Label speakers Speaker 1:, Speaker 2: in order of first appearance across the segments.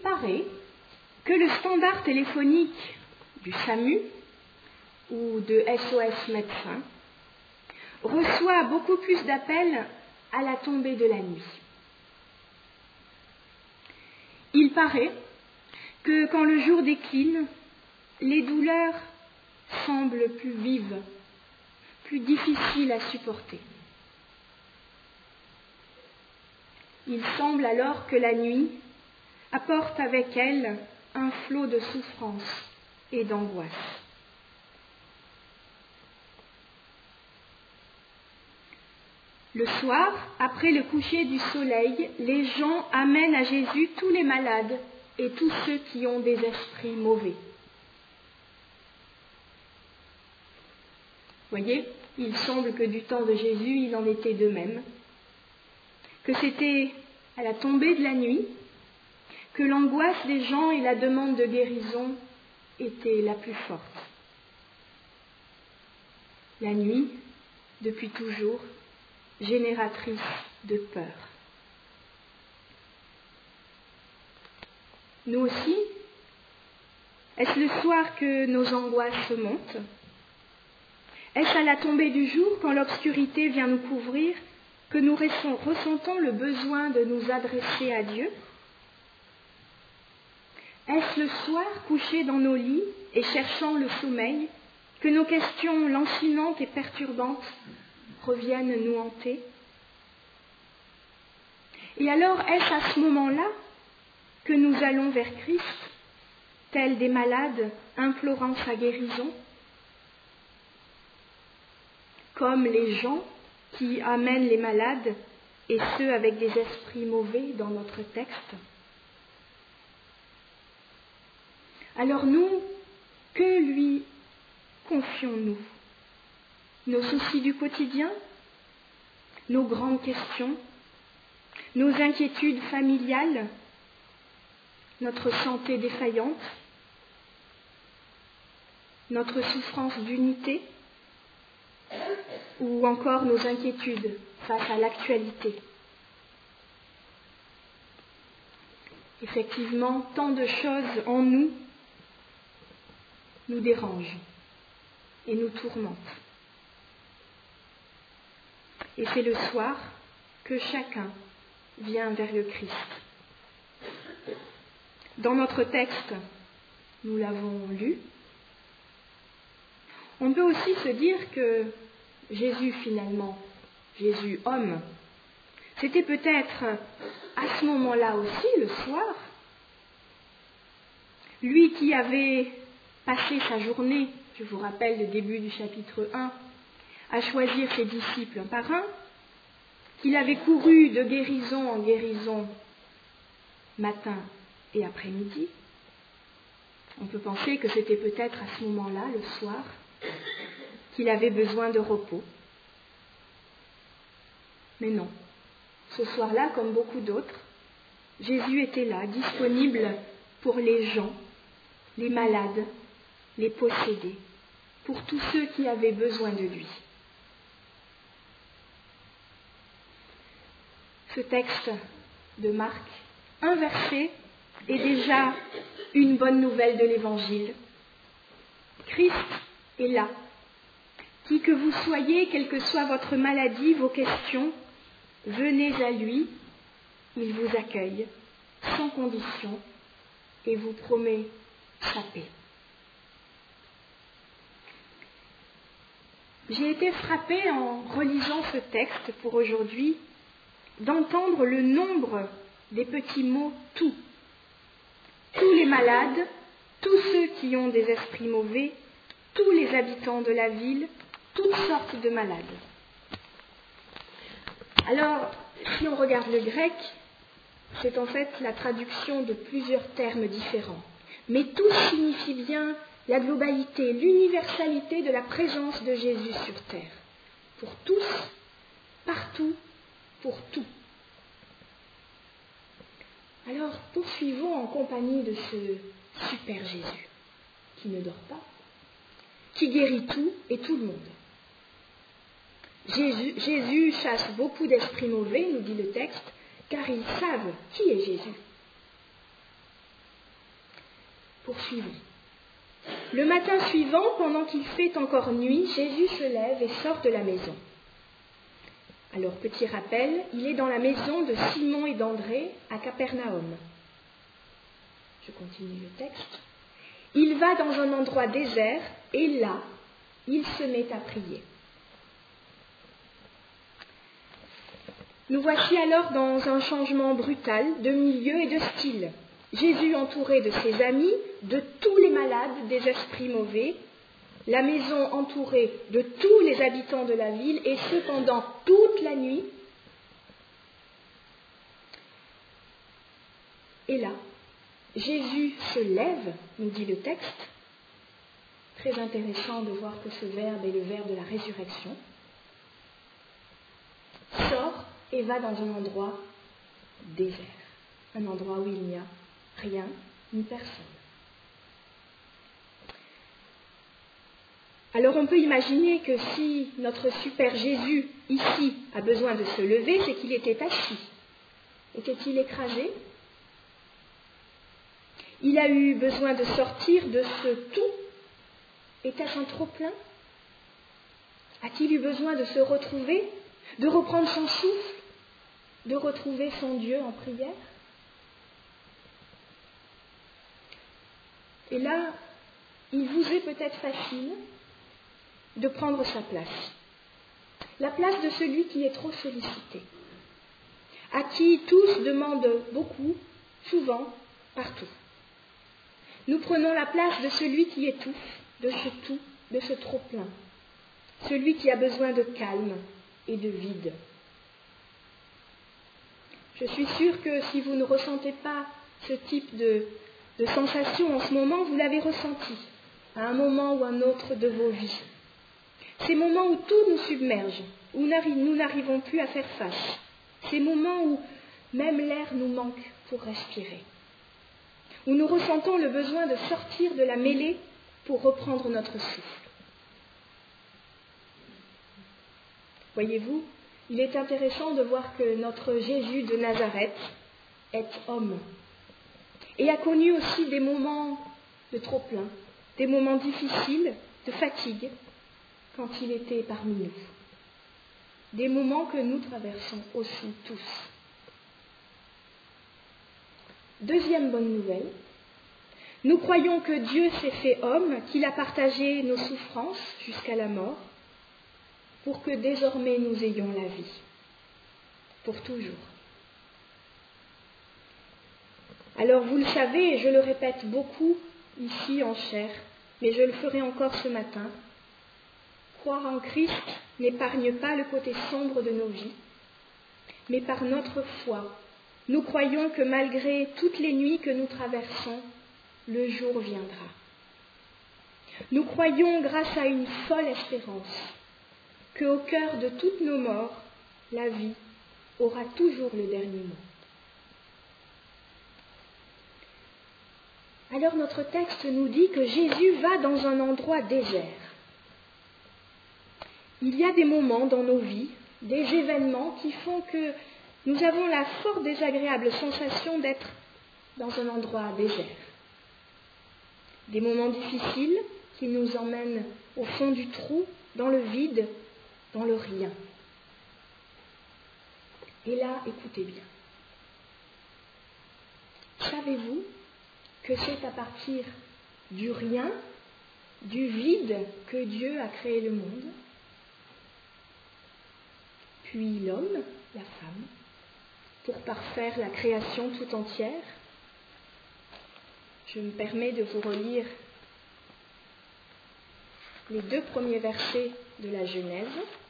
Speaker 1: paraît que le standard téléphonique du SAMU ou de SOS Médecins reçoit beaucoup plus d'appels à la tombée de la nuit. Il paraît que quand le jour décline, les douleurs semblent plus vives, plus difficiles à supporter. Il semble alors que la nuit apporte avec elle un flot de souffrance et d'angoisse. Le soir, après le coucher du soleil, les gens amènent à Jésus tous les malades et tous ceux qui ont des esprits mauvais. Voyez, il semble que du temps de Jésus, il en était de même, que c'était à la tombée de la nuit que l'angoisse des gens et la demande de guérison étaient la plus forte. La nuit, depuis toujours, génératrice de peur. Nous aussi, est-ce le soir que nos angoisses montent ? Est-ce à la tombée du jour, quand l'obscurité vient nous couvrir, que nous ressentons le besoin de nous adresser à Dieu ? Est-ce le soir, couchés dans nos lits et cherchant le sommeil, que nos questions lancinantes et perturbantes reviennent nous hanter ? Et alors, est-ce à ce moment-là que nous allons vers Christ, tels des malades implorant sa guérison, comme les gens qui amènent les malades et ceux avec des esprits mauvais dans notre texte ? Alors nous, que lui confions-nous ? Nos soucis du quotidien, nos grandes questions, nos inquiétudes familiales, notre santé défaillante, notre souffrance d'unité, ou encore nos inquiétudes face à l'actualité. Effectivement, tant de choses en nous nous dérangent et nous tourmentent. Et c'est le soir que chacun vient vers le Christ. Dans notre texte, nous l'avons lu, on peut aussi se dire que Jésus finalement, Jésus homme, c'était peut-être à ce moment-là aussi, le soir, lui qui avait passé sa journée, je vous rappelle le début du chapitre 1, à choisir ses disciples un par un, qu'il avait couru de guérison en guérison matin et après-midi. On peut penser que c'était peut-être à ce moment-là, le soir, qu'il avait besoin de repos. Mais non, ce soir-là, comme beaucoup d'autres, Jésus était là, disponible pour les gens, les malades, les possédés, pour tous ceux qui avaient besoin de lui. Ce texte de Marc, un verset, est déjà une bonne nouvelle de l'Évangile. Christ est là. Qui que vous soyez, quelle que soit votre maladie, vos questions, venez à lui, il vous accueille, sans condition, et vous promet sa paix. J'ai été frappée en relisant ce texte pour aujourd'hui d'entendre le nombre des petits mots « tout ». Tous les malades, tous ceux qui ont des esprits mauvais, tous les habitants de la ville, toutes sortes de malades. Alors, si on regarde le grec, c'est en fait la traduction de plusieurs termes différents. Mais tout signifie bien la globalité, l'universalité de la présence de Jésus sur terre. Pour tous, partout, pour tout. Alors, poursuivons en compagnie de ce super Jésus, qui ne dort pas, qui guérit tout et tout le monde. Jésus chasse beaucoup d'esprits mauvais, nous dit le texte, car ils savent qui est Jésus. poursuivons. Le matin suivant, pendant qu'il fait encore nuit, Jésus se lève et sort de la maison. Alors, petit rappel, il est dans la maison de Simon et d'André à Capernaum. Je continue le texte. Il va dans un endroit désert et là, il se met à prier. Nous voici alors dans un changement brutal de milieu et de style. Jésus entouré de ses amis, de tous les malades des esprits mauvais, la maison entourée de tous les habitants de la ville, et cependant toute la nuit. Et là, Jésus se lève, nous dit le texte. Très intéressant de voir que ce verbe est le verbe de la résurrection. Sort et va dans un endroit désert, un endroit où il n'y a rien ni personne. Alors on peut imaginer que si notre super Jésus ici a besoin de se lever, c'est qu'il était assis. Était-il écrasé? Il a eu besoin de sortir de ce tout. Était-ce un trop-plein? A-t-il eu besoin de se retrouver, de reprendre son souffle, de retrouver son Dieu en prière? Et là, il vous est peut-être facile de prendre sa place. La place de celui qui est trop sollicité, à qui tous demandent beaucoup, souvent, partout. Nous prenons la place de celui qui étouffe, de ce tout, de ce trop-plein, celui qui a besoin de calme et de vide. Je suis sûre que si vous ne ressentez pas ce type de sensation en ce moment, vous l'avez ressenti à un moment ou un autre de vos vies. Ces moments où tout nous submerge, où nous n'arrivons plus à faire face. Ces moments où même l'air nous manque pour respirer. Où nous ressentons le besoin de sortir de la mêlée pour reprendre notre souffle. Voyez-vous, il est intéressant de voir que notre Jésus de Nazareth est homme et a connu aussi des moments de trop-plein, des moments difficiles, de fatigue, quand il était parmi nous. Des moments que nous traversons aussi tous. Deuxième bonne nouvelle, nous croyons que Dieu s'est fait homme, qu'il a partagé nos souffrances jusqu'à la mort, pour que désormais nous ayons la vie, pour toujours. Alors vous le savez, et je le répète beaucoup ici en chair, mais je le ferai encore ce matin, croire en Christ n'épargne pas le côté sombre de nos vies, mais par notre foi, nous croyons que malgré toutes les nuits que nous traversons, le jour viendra. Nous croyons, grâce à une folle espérance, qu'au cœur de toutes nos morts, la vie aura toujours le dernier mot. Alors notre texte nous dit que Jésus va dans un endroit désert. Il y a des moments dans nos vies, des événements qui font que nous avons la fort désagréable sensation d'être dans un endroit désert. Des moments difficiles qui nous emmènent au fond du trou, dans le vide, dans le rien. Et là, écoutez bien. Savez-vous que c'est à partir du rien, du vide, que Dieu a créé le monde, puis l'homme, la femme, pour parfaire la création tout entière? Je me permets de vous relire les 2 premiers versets de la Genèse.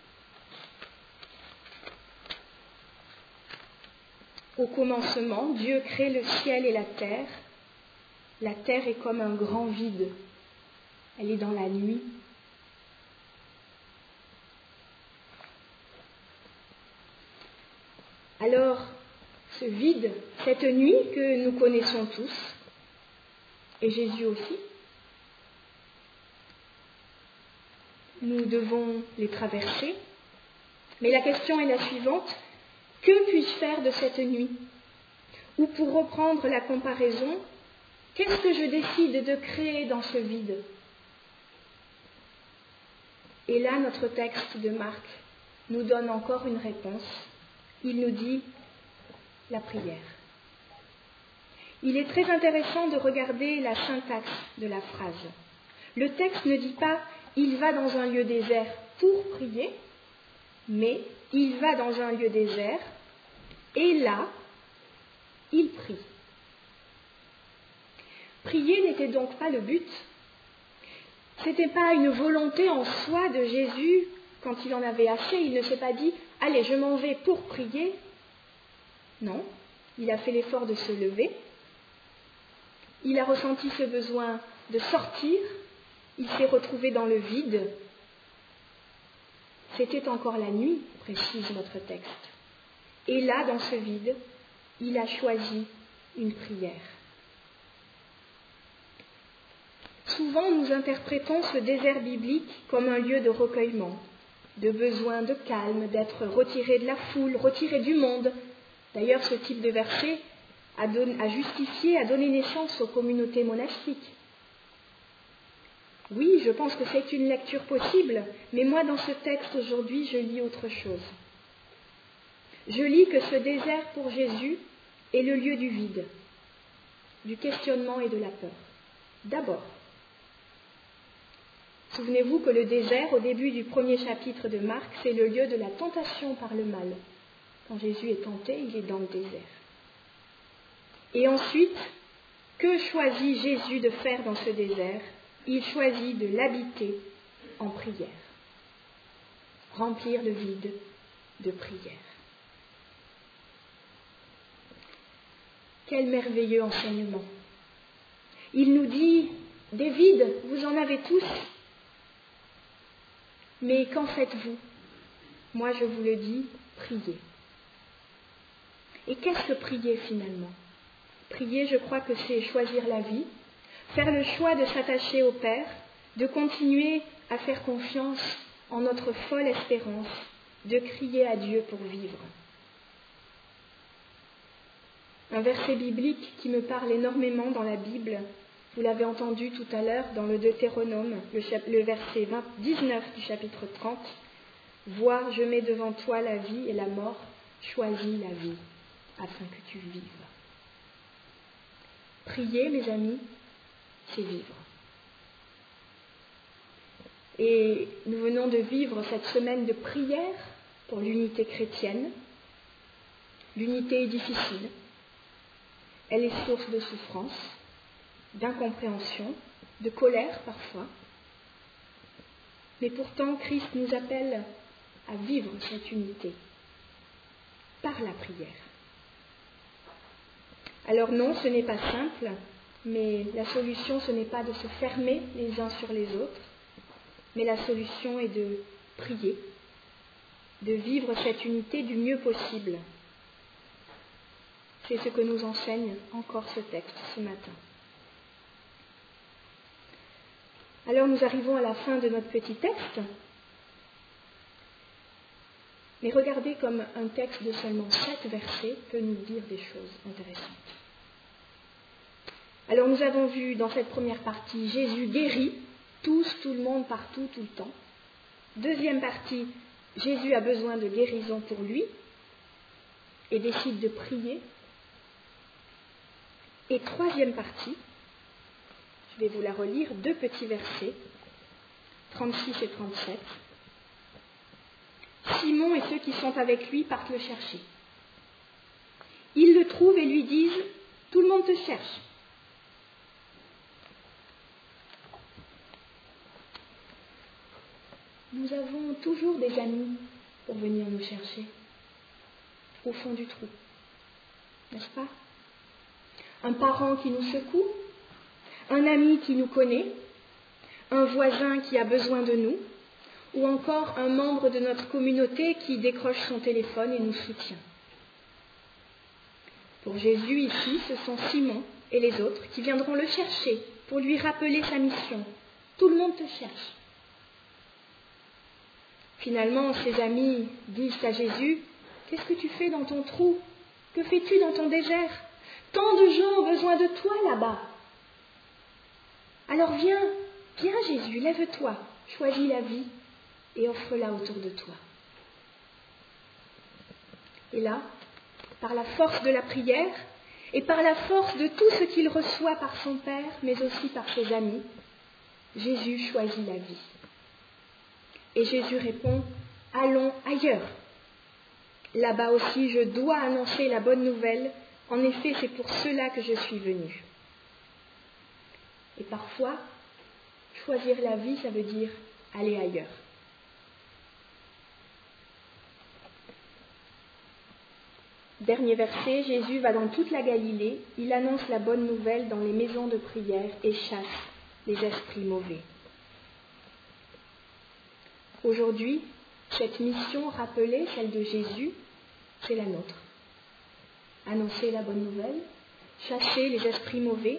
Speaker 1: Au commencement, Dieu crée le ciel et la terre. La terre est comme un grand vide. Elle est dans la nuit. Alors, ce vide, cette nuit que nous connaissons tous, et Jésus aussi, nous devons les traverser. Mais la question est la suivante: que puis-je faire de cette nuit? Ou pour reprendre la comparaison, Qu'est-ce que je décide de créer dans ce vide? Et là, notre texte de Marc nous donne encore une réponse. Il nous dit la prière. Il est très intéressant de regarder la syntaxe de la phrase. Le texte ne dit pas « il va dans un lieu désert pour prier », mais « il va dans un lieu désert et là, il prie ». Prier n'était donc pas le but. Ce n'était pas une volonté en soi de Jésus quand il en avait assez. Il ne s'est pas dit « allez, je m'en vais pour prier ». Non, il a fait l'effort de se lever. Il a ressenti ce besoin de sortir. Il s'est retrouvé dans le vide. C'était encore la nuit, précise notre texte. Et là, dans ce vide, il a choisi une prière. Souvent, nous interprétons ce désert biblique comme un lieu de recueillement, de besoin de calme, d'être retiré de la foule, retiré du monde. D'ailleurs, ce type de verset a justifié, a donné naissance aux communautés monastiques. Oui, je pense que c'est une lecture possible, mais moi, dans ce texte aujourd'hui, je lis autre chose. Je lis que ce désert pour Jésus est le lieu du vide, du questionnement et de la peur. D'abord, souvenez-vous que le désert, au début du premier chapitre de Marc, c'est le lieu de la tentation par le mal. Quand Jésus est tenté, il est dans le désert. Et ensuite, que choisit Jésus de faire dans ce désert? Il choisit de l'habiter en prière. Remplir le vide de prière. Quel merveilleux enseignement! Il nous dit, des vides, vous en avez tous. Mais qu'en faites-vous? Moi, je vous le dis, priez. Et qu'est-ce que prier finalement? Prier, je crois que c'est choisir la vie, faire le choix de s'attacher au Père, de continuer à faire confiance en notre folle espérance, de crier à Dieu pour vivre. Un verset biblique qui me parle énormément dans la Bible, vous l'avez entendu tout à l'heure dans le Deutéronome, le verset 19 du chapitre 30. « Vois, je mets devant toi la vie et la mort, choisis la vie, afin que tu vives. » Prier, mes amis, c'est vivre. Et nous venons de vivre cette semaine de prière pour l'unité chrétienne. L'unité est difficile. Elle est source de souffrance, d'incompréhension, de colère parfois. Mais pourtant, Christ nous appelle à vivre cette unité par la prière. Alors non, ce n'est pas simple, mais la solution, ce n'est pas de se fermer les uns sur les autres, mais la solution est de prier, de vivre cette unité du mieux possible. C'est ce que nous enseigne encore ce texte ce matin. Alors nous arrivons à la fin de notre petit texte, mais regardez comme un texte de seulement 7 versets peut nous dire des choses intéressantes. Alors nous avons vu dans cette première partie, Jésus guérit tous, tout le monde, partout, tout le temps. Deuxième partie, Jésus a besoin de guérison pour lui et décide de prier. Et troisième partie, je vais vous la relire, 2 petits versets, 36 et 37. Simon et ceux qui sont avec lui partent le chercher. Ils le trouvent et lui disent « Tout le monde te cherche ». Nous avons toujours des amis pour venir nous chercher, au fond du trou, n'est-ce pas? Un parent qui nous secoue, un ami qui nous connaît, un voisin qui a besoin de nous, ou encore un membre de notre communauté qui décroche son téléphone et nous soutient. Pour Jésus, ici, ce sont Simon et les autres qui viendront le chercher pour lui rappeler sa mission. Tout le monde te cherche. Finalement, ses amis disent à Jésus, « Qu'est-ce que tu fais dans ton trou? Que fais-tu dans ton désert? Tant de gens ont besoin de toi là-bas. Alors viens Jésus, lève-toi, choisis la vie et offre-la autour de toi. Et là, par la force de la prière et par la force de tout ce qu'il reçoit par son Père, mais aussi par ses amis, Jésus choisit la vie. Et Jésus répond, allons ailleurs. Là-bas aussi, je dois annoncer la bonne nouvelle. En effet, c'est pour cela que je suis venu. Et parfois, choisir la vie, ça veut dire aller ailleurs. Dernier verset, Jésus va dans toute la Galilée, il annonce la bonne nouvelle dans les maisons de prière et chasse les esprits mauvais. Aujourd'hui, cette mission rappelée, celle de Jésus, c'est la nôtre. Annoncer la bonne nouvelle, chasser les esprits mauvais.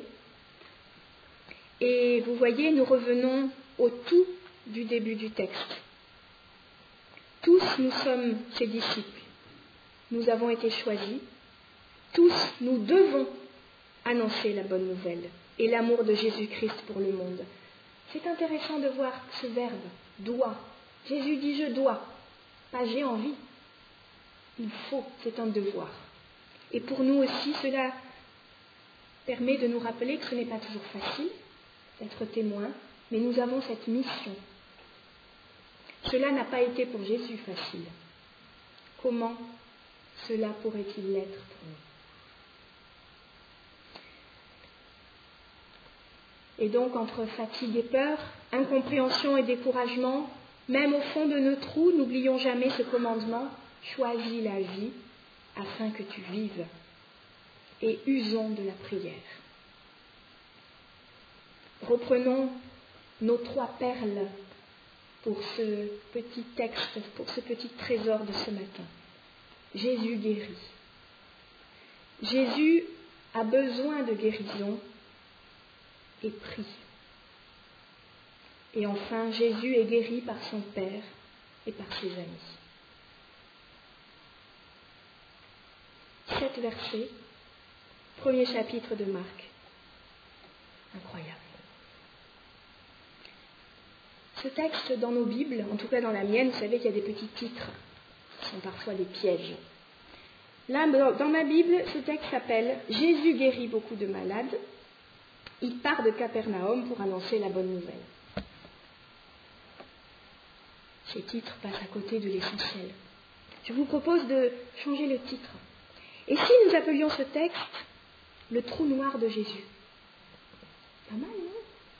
Speaker 1: Et vous voyez, nous revenons au tout du début du texte. Tous nous sommes ses disciples. Nous avons été choisis. Tous nous devons annoncer la bonne nouvelle et l'amour de Jésus-Christ pour le monde. C'est intéressant de voir ce verbe, doit. Jésus dit je dois, pas j'ai envie. Il faut, c'est un devoir. Et pour nous aussi, cela permet de nous rappeler que ce n'est pas toujours facile d'être témoin, mais nous avons cette mission. Cela n'a pas été pour Jésus facile. Comment cela pourrait-il l'être pour nous? Et donc, entre fatigue et peur, incompréhension et découragement, même au fond de nos trous, n'oublions jamais ce commandement, choisis la vie afin que tu vives. Et usons de la prière. Reprenons nos 3 perles pour ce petit texte, pour ce petit trésor de ce matin. Jésus guérit. Jésus a besoin de guérison et prie. Et enfin, Jésus est guéri par son Père et par ses amis. 7 versets, premier chapitre de Marc. Incroyable. Ce texte dans nos Bibles, en tout cas dans la mienne, vous savez qu'il y a des petits titres qui sont parfois des pièges. Là, dans ma Bible, ce texte s'appelle « Jésus guérit beaucoup de malades ». Il part de Capernaum pour annoncer la bonne nouvelle. Ces titres passent à côté de l'essentiel. Je vous propose de changer le titre. Et si nous appelions ce texte « Le trou noir de Jésus » ? Pas mal, non ?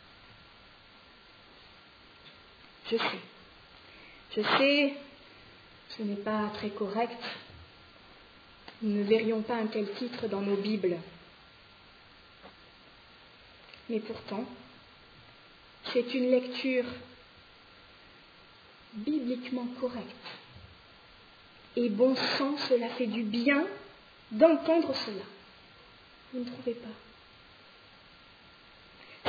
Speaker 1: Je sais, ce n'est pas très correct. Nous ne verrions pas un tel titre dans nos Bibles. Mais pourtant, c'est une lecture bibliquement correcte. Et bon sang, cela fait du bien d'entendre cela. Vous ne trouvez pas ?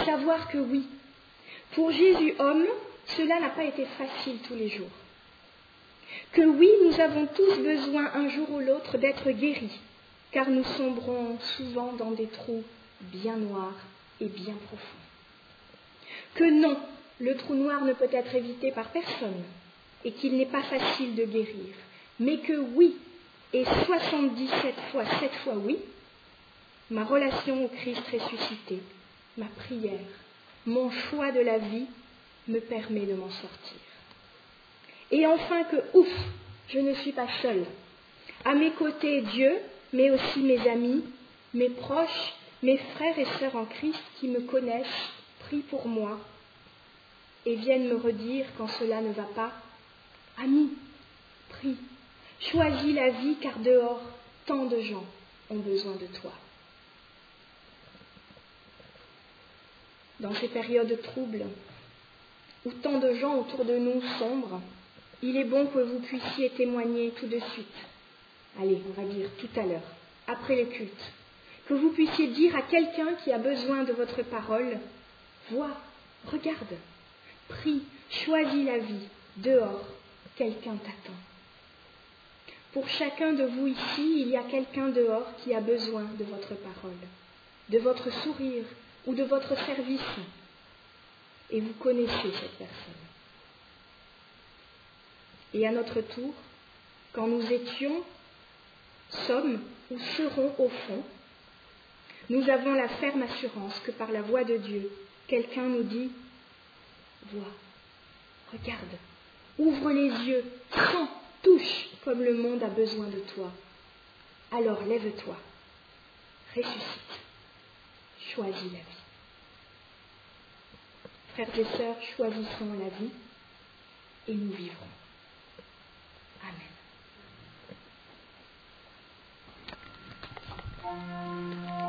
Speaker 1: Savoir que oui, pour Jésus homme, cela n'a pas été facile tous les jours. Que oui, nous avons tous besoin un jour ou l'autre d'être guéris, car nous sombrons souvent dans des trous bien noirs et bien profonds. Que non, le trou noir ne peut être évité par personne et qu'il n'est pas facile de guérir, mais que oui, et 77 fois, 7 fois oui, ma relation au Christ ressuscité, ma prière, mon choix de la vie me permet de m'en sortir. Et enfin que, ouf, je ne suis pas seule. À mes côtés, Dieu, mais aussi mes amis, mes proches, mes frères et sœurs en Christ qui me connaissent, prient pour moi et viennent me redire quand cela ne va pas. Ami, prie, choisis la vie car dehors, tant de gens ont besoin de toi. Dans ces périodes troubles, où tant de gens autour de nous sombrent, il est bon que vous puissiez témoigner tout de suite. Allez, on va dire tout à l'heure, après le culte, que vous puissiez dire à quelqu'un qui a besoin de votre parole, vois, regarde, prie, choisis la vie, dehors, quelqu'un t'attend. Pour chacun de vous ici, il y a quelqu'un dehors qui a besoin de votre parole, de votre sourire ou de votre service, et vous connaissez cette personne. Et à notre tour, quand nous étions, sommes ou serons au fond, nous avons la ferme assurance que par la voix de Dieu, quelqu'un nous dit « Vois, regarde, ouvre les yeux, sens, touche comme le monde a besoin de toi. Alors lève-toi, ressuscite, choisis la vie. » Frères et sœurs, choisissons la vie et nous vivrons. Amen.